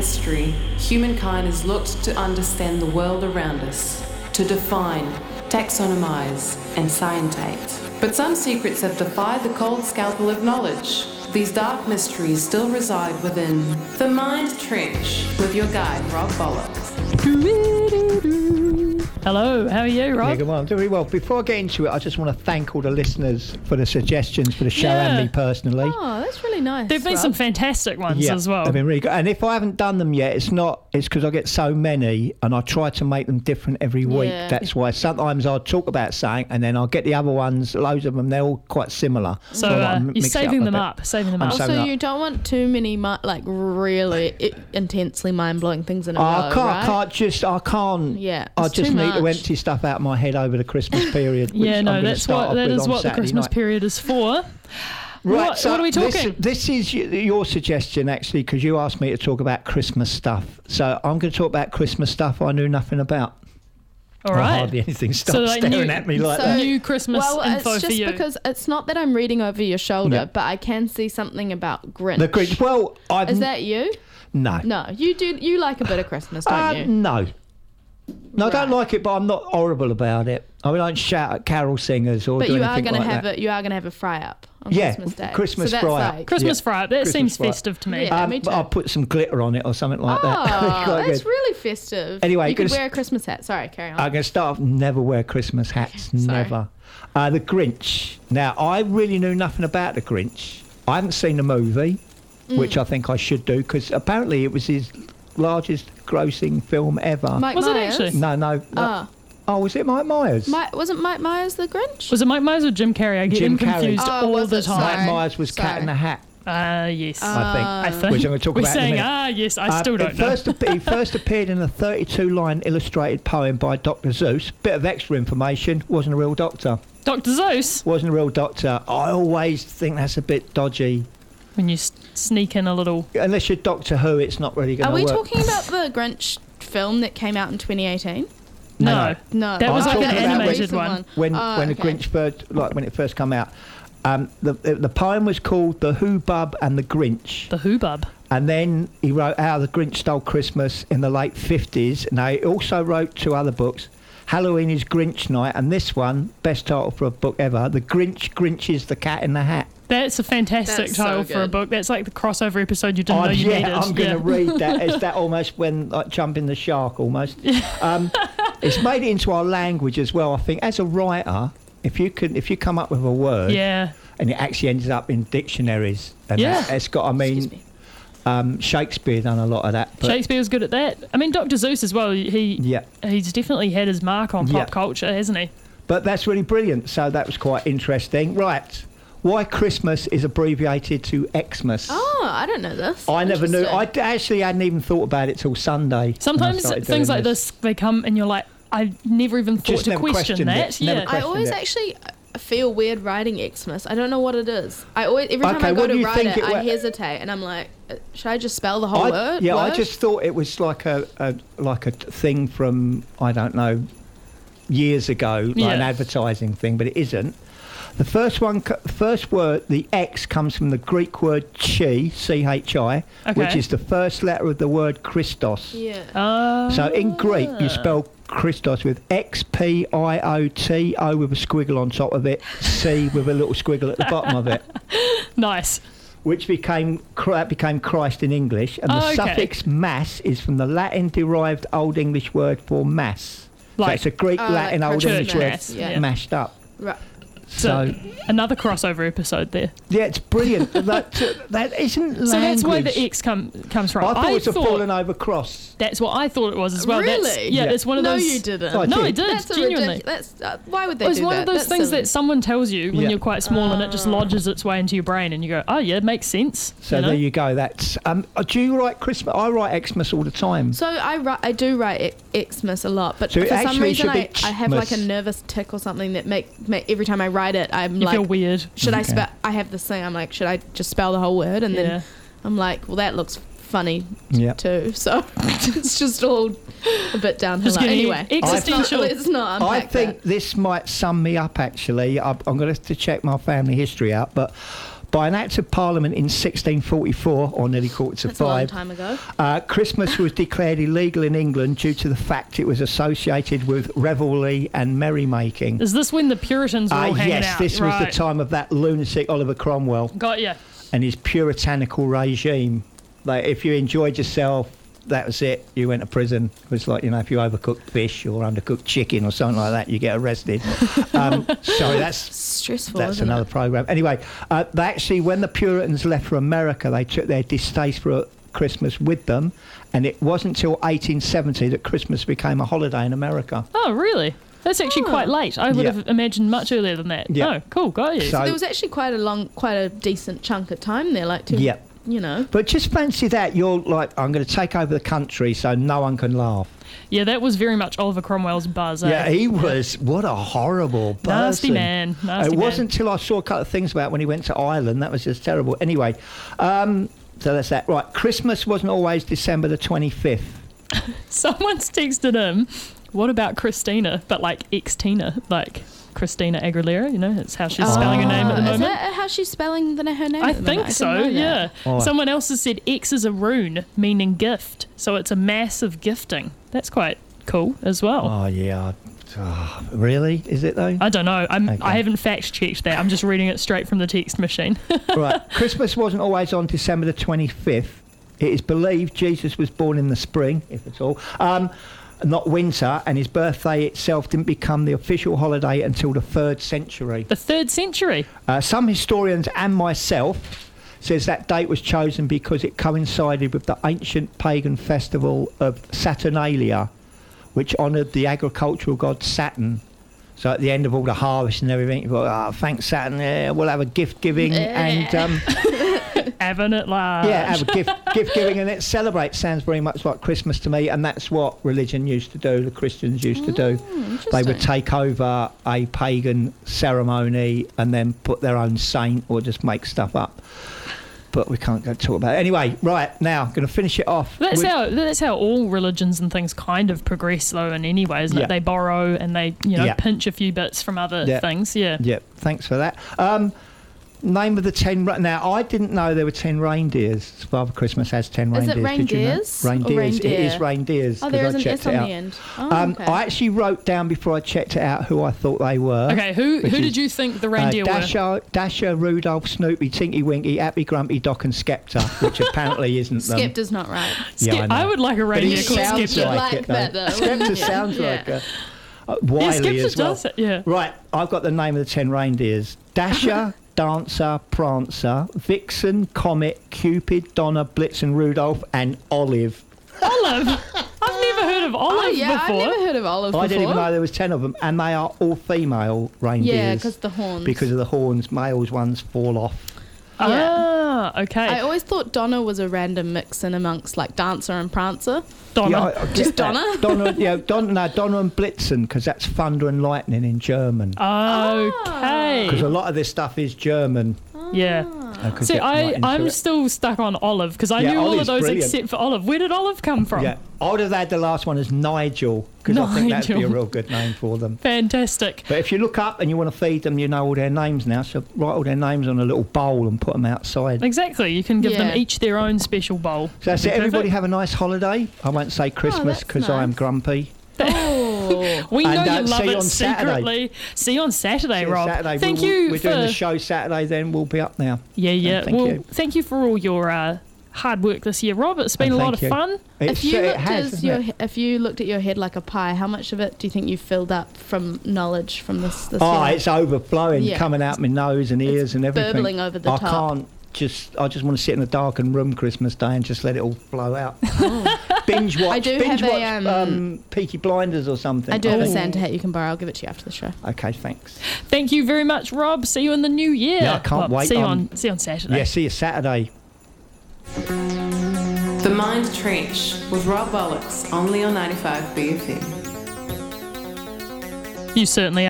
history, humankind has looked to understand the world around us, to define, taxonomize, and scientate. But some secrets have defied the cold scalpel of knowledge. These dark mysteries still reside within the Mind Trench with your guide, Rob Bullock. Hello, how are you, Rob? Yeah, good morning. I'm doing really well. Before I get into it, I just want to thank all the listeners for the suggestions for the show and me personally. Oh, that's really nice. There've been some fantastic ones as well. They've been really good. And if I haven't done them yet, it's because I get so many and I try to make them different every week. Yeah. That's why sometimes I'll talk about something and then I'll get the other ones, loads of them, they're all quite similar. So you're saving them up. Also, you don't want too many really intensely mind-blowing things in a row, I can't. Yeah, I it's just too need to much. empty stuff out of my head over the Christmas period. Yeah, no, that is what the Saturday Christmas night. period is for. Right, What are we talking? This is your suggestion, actually, because you asked me to talk about Christmas stuff. So I'm going to talk about Christmas stuff I knew nothing about. All right. Hardly anything. Stop staring at me like that. New Christmas info it's for you. just because it's not that I'm reading over your shoulder, but I can see something about Grinch. The Grinch. Well, Is that you? No. No, you do. You like a bit of Christmas, don't you? No. No, I don't Right. like it, but I'm not horrible about it. I mean, I don't shout at carol singers or But do you are anything going to like have that. it. You are going to have a fry up on Yeah, Christmas Day. Christmas so that's fry up. like, Christmas fry up. That Christmas seems fry up. festive to me. Yeah. me too. I'll put some glitter on it or something like that. Oh, Quite that's good. really festive. Anyway, you could gonna wear a Christmas hat. Sorry, carry on. I'm going to start off, never wear Christmas hats, never. The Grinch. Now, I really knew nothing about the Grinch. I haven't seen the movie, which I think I should do, because apparently it was his largest grossing film ever. Mike Was it Myers? actually? No. Oh, was it Mike Myers? Wasn't Mike Myers the Grinch? Was it Mike Myers or Jim Carrey? I get Jim him confused Carrey. Oh, all was the it? time. Mike Sorry. Myers was Cat in the Hat, Yes. I think. I think. Which I'm going to talk We're about in a saying, minute. yes, I still don't know. He first appeared in a 32-line illustrated poem by Dr. Zeus. Bit of extra information, wasn't a real doctor. Dr. Zeus, Wasn't a real doctor. I always think that's a bit dodgy. when you sneak in a little... Unless you're Doctor Who, it's not really going Are to we work. talking about the Grinch film that came out in 2018? No. No, That was like the an animated recent one. When the okay. Grinch first, when it first came out, the poem was called "The Hubbub and the Grinch," The Hubbub. and then he wrote "How the Grinch Stole Christmas" in the late 50s. Now he also wrote two other books. Halloween is Grinch Night, and this one, best title for a book ever, The Grinch is the Cat in the Hat. That's a fantastic That's so title for a good. book. That's like the crossover episode you didn't know you needed. I'm going to read that. Is that almost when like jumping the shark almost? It's made it into our language as well. I think as a writer, if you come up with a word, Yeah. and it actually ends up in dictionaries, and Yeah. it's got. I mean, Shakespeare done a lot of that. But Shakespeare was good at that. I mean, Dr. Zeus as well. He's definitely had his mark on pop culture, hasn't he? But that's really brilliant. So that was quite interesting. Right. Why Christmas is abbreviated to Xmas. Oh, I don't know this. I never knew. I Interesting. actually hadn't even thought about it till Sunday. when I Sometimes started things doing like this, they come and you're like, I never even thought Just to never question questioned that. it. Never Yeah. I always it. actually feel weird writing Xmas. I don't know what it is. Every time Okay, I go what do to you write think it, it I wa- hesitate, and I'm like, should I just spell the whole word? Yeah, I word? just thought it was like a thing from, I don't know, years ago, like an advertising thing, but it isn't. The first word, the X, comes from the Greek word chi, C-H-I, which is the first letter of the word Christos. Yeah. So in Greek, you spell Christos with X-P-I-O-T-O with a squiggle on top of it, C with a little squiggle at the bottom of it. Nice. Which became Christ in English, and the suffix mass is from the Latin-derived Old English word for mass. So it's a Greek, Latin, like Old church English word mass, yeah. mashed up. Right. So another crossover episode there. Yeah, it's brilliant. that isn't language. So that's where the X comes from. I thought it was a fallen over cross. That's what I thought it was as well. Really? It's one of those. No, you didn't. Oh, No, I did. did. That's Genuinely. why would they It was do one that? of those That's things silly. that someone tells you when Yeah. you're quite small and it just lodges its way into your brain and you go, oh yeah, it makes sense. So there you go. That's. Do you write Christmas? I write Xmas all the time. So I do write Xmas a lot, but So it for some actually reason should be I have like a Xmas. nervous tick or something that make every time I write it, I'm You like, feel weird. should I Okay. spell? I have this thing. I'm like, should I just spell the whole word? And Yeah. then I'm like, well, that looks funny Yeah. too. So it's just all a bit downhill. Just getting Anyway, existential. Let's not I unpack think this might sum me up. Actually, I'm going to have to check my family history out, but By an act of Parliament in 1644, or nearly quarter to That's a long five, time ago. Christmas was declared illegal in England due to the fact it was associated with revelry and merrymaking. Is this when the Puritans were all hanging out? Yes, this was the time of that lunatic Oliver Cromwell. Got ya. And his puritanical regime. Like, if you enjoyed yourself, that was it. You went to prison. It was like, if you overcooked fish or undercooked chicken or something like that, you get arrested. So that's stressful. That's isn't another it? program. Anyway, they actually, when the Puritans left for America, they took their distaste for Christmas with them, and it wasn't until 1870 that Christmas became a holiday in America. Oh, really? That's actually quite late. I would have imagined much earlier than that. Yeah. Oh, cool. Got you. So there was actually quite a decent chunk of time there, like to, Yeah. But just fancy that. You're like, I'm going to take over the country so no one can laugh. Yeah, that was very much Oliver Cromwell's buzz. Yeah, he was. What a horrible person. Nasty man. It wasn't until I saw a couple of things about when he went to Ireland. That was just terrible. Anyway, so that's that. Right, Christmas wasn't always December the 25th. Someone's texted him, what about Christina? But like ex-Tina, like Christina Aguilera, that's how she's spelling her name at the moment. Is that how she's spelling her name? I at the think moment? so, didn't know that. Someone else has said X is a rune, meaning gift. So it's a massive gifting. That's quite cool as well. Oh, yeah. Really? Is it though? I don't know. Okay. I haven't fact-checked that. I'm just reading it straight from the text machine. Right. Christmas wasn't always on December the 25th. It is believed Jesus was born in the spring, if at all. Not winter, and his birthday itself didn't become the official holiday until the 3rd century. The 3rd century? Some historians and myself says that date was chosen because it coincided with the ancient pagan festival of Saturnalia, which honoured the agricultural god Saturn. So at the end of all the harvest and everything, you've got, thanks Saturn, we'll have a gift giving and... having it large. Yeah, have a gift giving and let's celebrate. Sounds very much like Christmas to me, and that's what religion used to do, the Christians used to do. They would take over a pagan ceremony and then put their own saint or just make stuff up. But we can't go talk about it. Anyway, right, now, I'm going to finish it off. That's how all religions and things kind of progress, though, in any way, isn't it? They borrow and they, pinch a few bits from other things, Yeah, thanks for that. Name of the 10... Now, I didn't know there were 10 reindeers. Father Christmas has 10 reindeers. Is it reindeers? Reindeers. It is reindeers. Oh, there is an S on the end. Oh, okay. I actually wrote down before I checked it out who I thought they were. Okay, who did you think the reindeer were? Dasher, Rudolph, Snoopy, Tinky Winky, Happy, Grumpy, Doc and Skepta, which apparently isn't them. Skepta's not right. Yeah, I would like a reindeer called Skepta. Like that, though. Skepta sounds like a... Wiley as well. Does it, yeah. Right, I've got the name of the 10 reindeers. Dasher... Dancer, Prancer, Vixen, Comet, Cupid, Donner, Blitzen, Rudolph, and Olive. Olive? I've never heard of Olive before. I've never heard of Olive before. I didn't even know there was 10 of them, and they are all female reindeers. Yeah, because the horns. Because of the horns, males ones fall off. Yeah. Okay. I always thought Donna was a random mix in amongst like Dancer and Prancer. Donna. Yeah, just Donna? Donner and Blitzen, because that's thunder and lightning in German. Okay. Because a lot of this stuff is German. Yeah. See, I'm still stuck on Olive because I knew all of those except for Olive. Where did Olive come from? Yeah, I would have had the last one as Nigel because I think that'd be a real good name for them. Fantastic. But if you look up and you want to feed them, you know all their names now. So write all their names on a little bowl and put them outside. Exactly. You can give them each their own special bowl. So that's it. Everybody have a nice holiday. I won't say Christmas because I am grumpy. We know you love it secretly. See you on Saturday, Rob. Saturday. Thank We're doing the show Saturday, then we'll be up now. Yeah. Thank you for all your hard work this year, Rob. It's been a lot of fun. If you looked at your head like a pie, how much of it do you think you filled up from knowledge from this year? It's overflowing, coming out my nose and ears and everything. Burbling over the top. I just want to sit in a darkened room Christmas Day and just let it all flow out. Binge watch Peaky Blinders or something. I do have a Santa hat you can borrow. I'll give it to you after the show. Okay, thanks. Thank you very much, Rob. See you in the new year. Yeah, I can't wait. See you on Saturday. Yeah, see you Saturday. The Mind Trench with Rob Bollocks, only on 95 BFM. You certainly are.